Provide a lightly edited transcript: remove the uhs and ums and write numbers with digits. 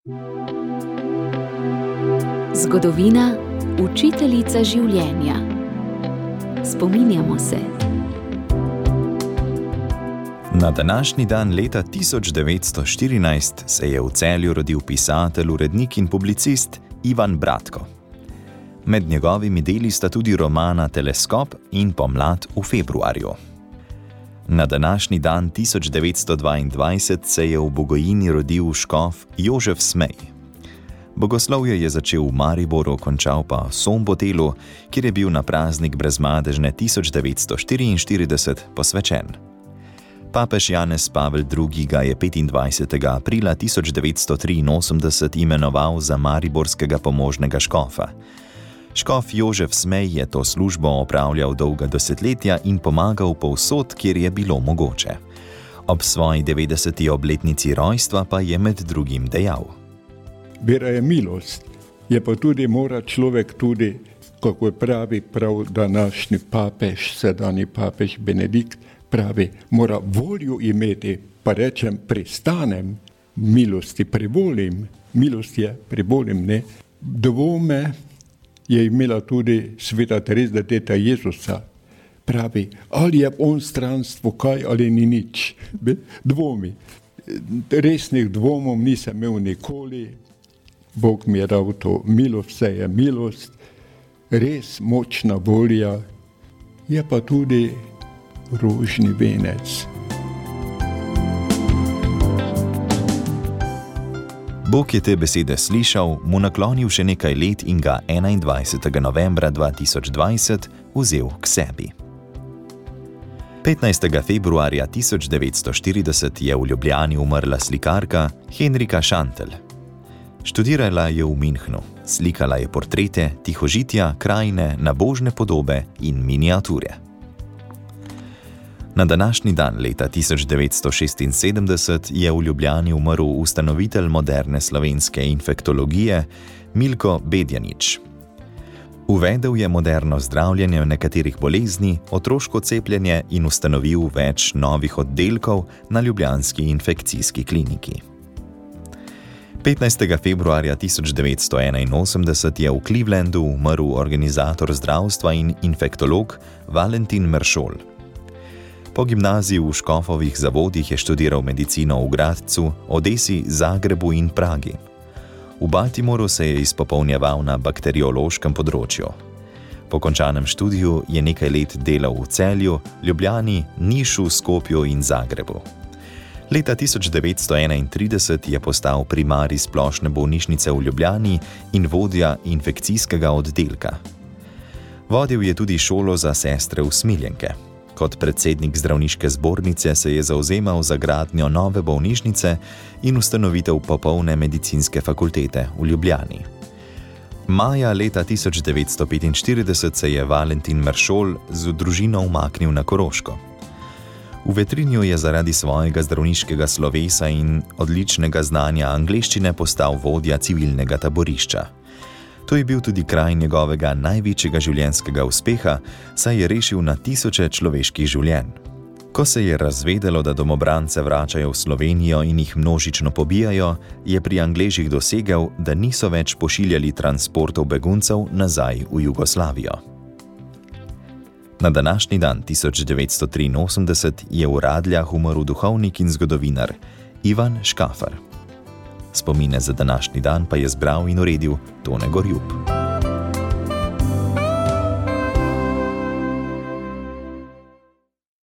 Zgodovina, učiteljica življenja. Spominjamo se. Na današnji dan leta 1914 se je v Celju rodil pisatelj, urednik in publicist Ivan Bratko. Med njegovimi deli sta tudi romana Teleskop in Pomlad v februarju. Na današnji dan 1922 se je v Bogojini rodil škof Jožef Smej. Bogoslovje je začel v Mariboru, končal pa v Sombotelu, kjer je bil na praznik Brezmadežne 1944 posvečen. Papež Janez Pavel II. Ga je 25. aprila 1983 imenoval za mariborskega pomožnega škofa. Škof Jožef Smej je to službo opravljal dolga desetletja in pomagal povsod, kjer je bilo mogoče. Ob svoji 90. obletnici rojstva pa je med drugim dejal: Vera je milost, je pa tudi mora človek tudi, kako je pravi prav današnji papež, sedanji papež Benedikt, pravi, mora voljo imeti, pa rečem, pristanem, milosti privolim, milost je privolim, ne. Dvome je imela tudi sveta Tereza, teta Jezusa, pravi, ali je on stranstvo kaj ali ni nič, dvomi. Resnih dvomov nisem imel nikoli, Bog mi je dal to milost, vse je milost, res močna volja, je pa tudi rožni venec. Bog je te besede slišal, mu naklonil še nekaj let in ga 21. novembra 2020 vzel k sebi. 15. februarja 1940 je v Ljubljani umrla slikarka Henrika Šantl. Študirala je v Münchnu, slikala je portrete, tihožitja, krajine, nabožne podobe in miniature. Na današnji dan leta 1976 je v Ljubljani umrl ustanovitelj moderne slovenske infektologije Milko Bedjanič. Uvedel je moderno zdravljenje nekaterih bolezni, otroško cepljenje in ustanovil več novih oddelkov na ljubljanski infekcijski kliniki. 15. februarja 1981 je v Clevelandu umrl organizator zdravstva in infektolog Valentin Meršol. Po gimnaziji v Škofovih zavodih je študiral medicino v Gradcu, Odesi, Zagrebu in Pragi. V Baltimoru se je izpopolnjeval na bakteriološkem področju. Po končanem študiju je nekaj let delal v Celju, Ljubljani, Nišu, Skopju in Zagrebu. Leta 1931 je postal primarij splošne bolnišnice v Ljubljani in vodja infekcijskega oddelka. Vodil je tudi šolo za sestre usmiljenke. Kot predsednik zdravniške zbornice se je zavzemal za gradnjo nove bolnišnice in ustanovitev popolne medicinske fakultete v Ljubljani. Maja leta 1945 se je Valentin Meršol z družino umaknil na Koroško. V Vetrinju je zaradi svojega zdravniškega slovesa in odličnega znanja angleščine postal vodja civilnega taborišča. To je bil tudi kraj njegovega največjega življenjskega uspeha, saj je rešil na tisoče človeških življenj. Ko se je razvedelo, da domobrance vračajo v Slovenijo in jih množično pobijajo, je pri Angležih dosegel, da niso več pošiljali transportov beguncev nazaj v Jugoslavijo. Na današnji dan 1983 je v Radljah umrl duhovnik in zgodovinar Ivan Škafar. Spomine za današnji dan pa je zbral in uredil Tone Gorjup.